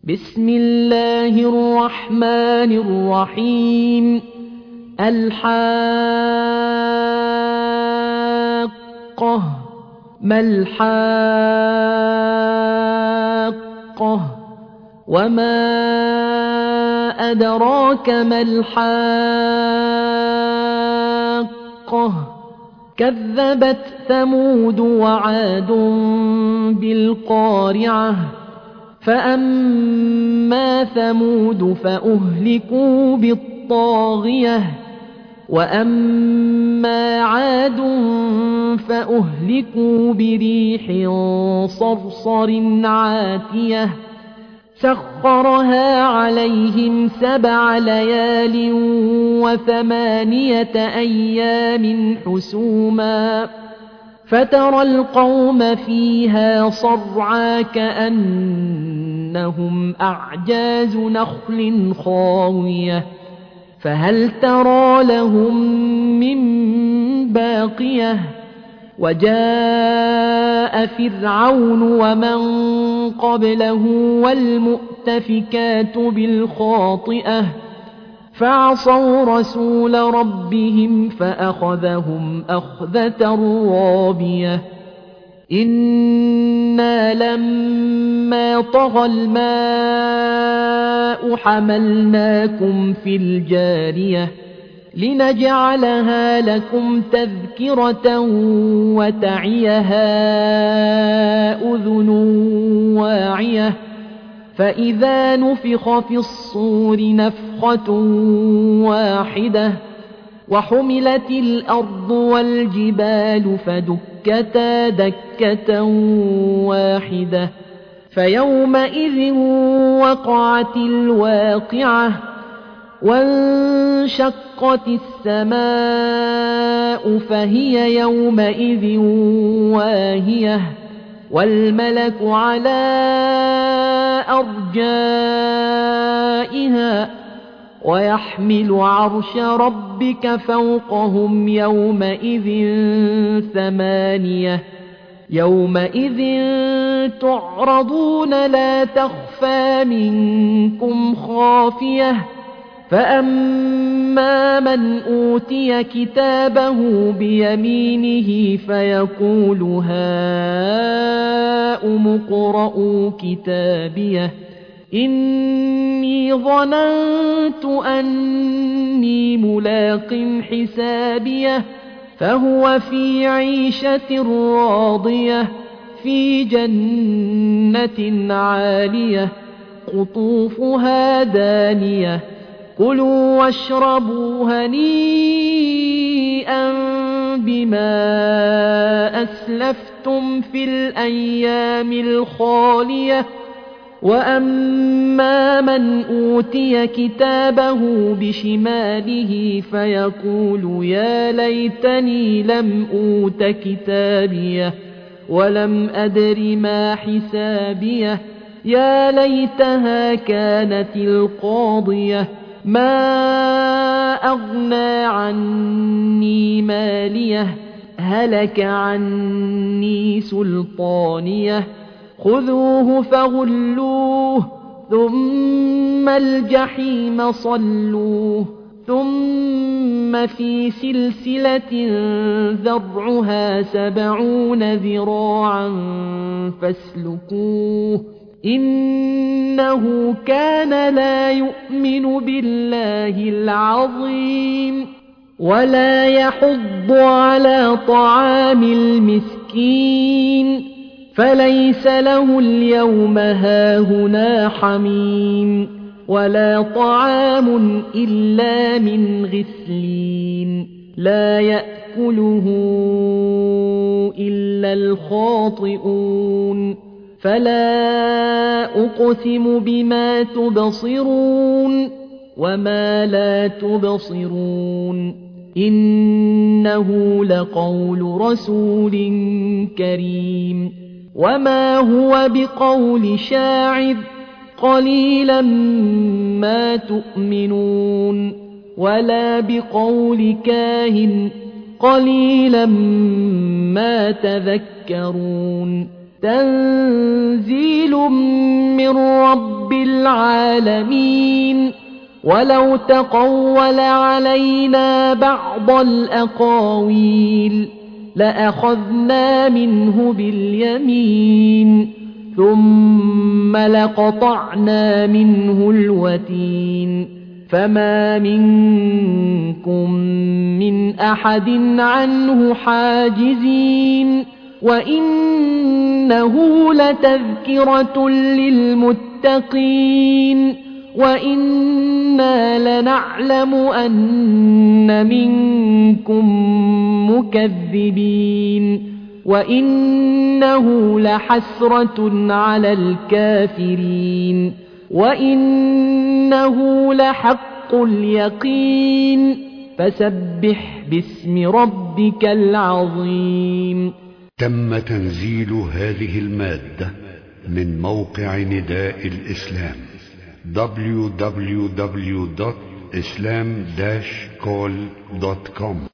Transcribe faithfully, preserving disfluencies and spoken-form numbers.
بسم الله الرحمن الرحيم الحاقة ما الحاقة وما أدراك ما الحاقة كذبت ثمود وعاد بالقارعة فأما ثمود فأهلكوا بالطاغية وأما عاد فأهلكوا بريح صرصر عاتية سخرها عليهم سبع ليال وثمانية أيام حسوما فترى القوم فيها صرعى كأنهم أعجاز نخل خاوية فهل ترى لهم من باقية وجاء فرعون ومن قبله والمؤتفكات بالخاطئة فعصوا رسول ربهم فأخذهم أخذة رابية إنا لما طغى الماء حملناكم في الجارية لنجعلها لكم تذكرة وتعيها أذن واعية فإذا نفخ في الصور نفخة واحدة وحملت الأرض والجبال فدكتا دكة واحدة فيومئذ وقعت الواقعة وانشقت السماء فهي يومئذ واهية والملك على أرجائها ويحمل عرش ربك فوقهم يومئذ ثمانية يومئذ تعرضون لا تخفى منكم خافية فأما من أوتي كتابه بيمينه فيقول هاؤم اقرءوا كتابيه إني ظننت أني ملاق حسابيه فهو في عيشة راضية في جنة عالية قطوفها دانية كلوا واشربوا هنيئا بما أسلفتم في الأيام الخالية وأما من أوتي كتابه بشماله فيقول يا ليتني لم أوت كتابيه ولم أدر ما حسابيه يا ليتها كانت القاضية ما أغنى عني ماليه هلك عني سلطانيه خذوه فغلوه ثم الجحيم صلوه ثم في سلسلة ذرعها سبعون ذراعا فاسلكوه إنه كان لا يؤمن بالله العظيم ولا يحض على طعام المسكين فليس له اليوم هاهنا حميم ولا طعام إلا من غسلين لا يأكله إلا الخاطئون فلا أقسم بما تبصرون وما لا تبصرون إنه لقول رسول كريم وما هو بقول شاعر قليلا ما تؤمنون ولا بقول كاهن قليلا ما تذكرون تنزيل من رب العالمين ولو تقول علينا بعض الأقاويل لأخذنا منه باليمين ثم لقطعنا منه الوتين فما منكم من أحد عنه حاجزين وإنه لتذكرة للمتقين وإنا لنعلم أن منكم مكذبين وإنه لحسرة على الكافرين وإنه لحق اليقين فسبح باسم ربك العظيم. تم تنزيل هذه المادة من موقع نداء الإسلام دبليو دبليو دبليو دوت إسلام داش كول دوت كوم.